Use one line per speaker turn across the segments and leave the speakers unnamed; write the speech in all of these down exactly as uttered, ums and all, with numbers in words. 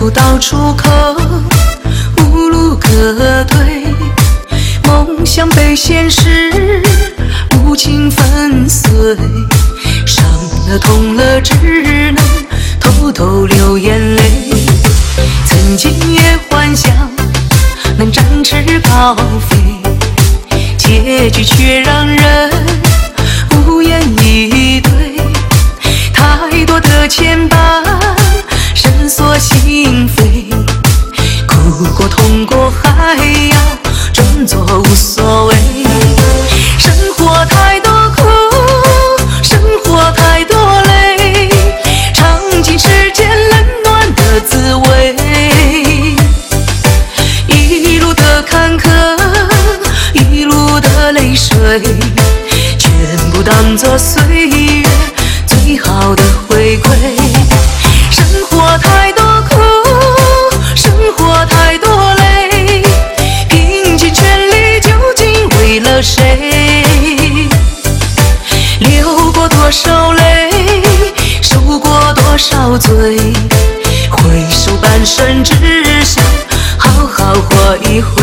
不到出口，无路可退，梦想被现实无情粉碎，伤了痛了，只能偷偷流眼泪。曾经也幻想能展翅高飞，结局却让人无言以对。太多的牵绊深锁心扉，哭过痛过还要装作无所谓。生活太多苦，生活太多累，尝尽世间冷暖的滋味。一路的坎坷，一路的泪水，全部当作岁月最好的回馈。生活太多苦，生活太多累，拼尽全力究竟为了谁？流过多少泪，受过多少罪，回首半生只想好好活一回。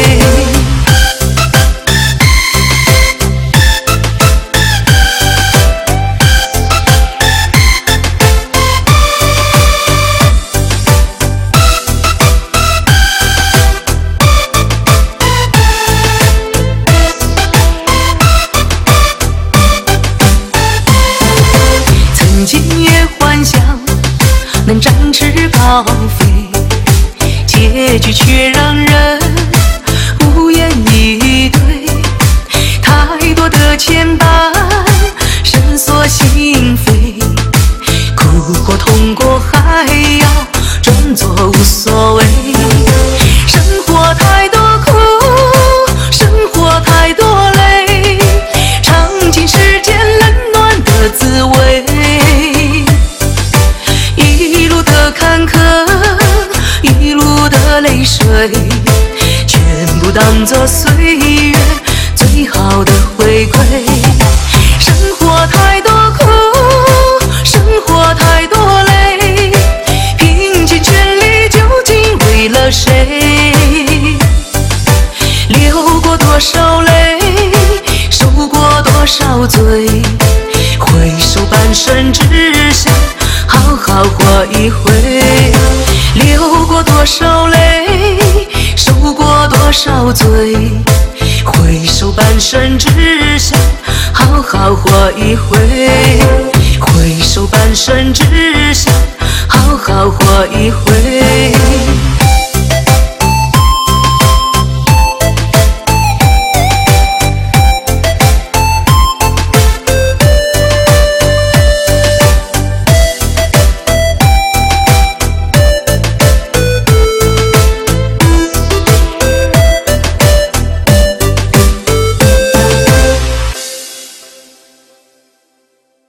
曾经也幻想能展翅高飞，结局却让人无言以对。太多的牵绊深锁心扉，哭过痛过还要装作无所谓。生活太多苦，生活太多累，尝尽世间冷暖的滋味。一路的坎坷，一路的泪水，全部当作岁月最好的回馈。生活太多苦，生活太多累，拼尽全力究竟为了谁？流过多少泪，受过多少罪，回首半生只想好好活一回。流过多少泪，受过多少罪，回首半生只想好好活一回。回首半生只想好好活一回。